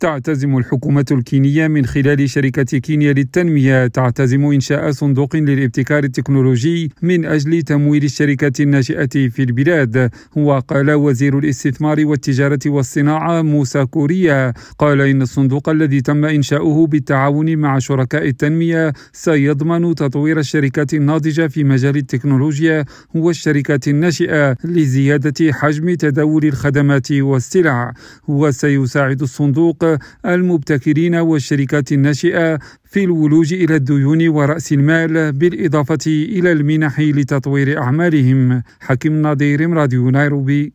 تعتزم الحكومة الكينية من خلال شركة كينيا للتنمية إنشاء صندوق للابتكار التكنولوجي من أجل تمويل الشركات الناشئة في البلاد. وقال وزير الاستثمار والتجارة والصناعة موسى كوريا إن الصندوق الذي تم إنشاؤه بالتعاون مع شركاء التنمية سيضمن تطوير الشركات الناضجة في مجال التكنولوجيا والشركات الناشئة لزيادة حجم تداول الخدمات والسلع. وسيساعد الصندوق المبتكرين والشركات الناشئة في الولوج إلى الديون ورأس المال بالإضافة إلى المنح لتطوير أعمالهم. حكيم نظير، راديو نيروبي.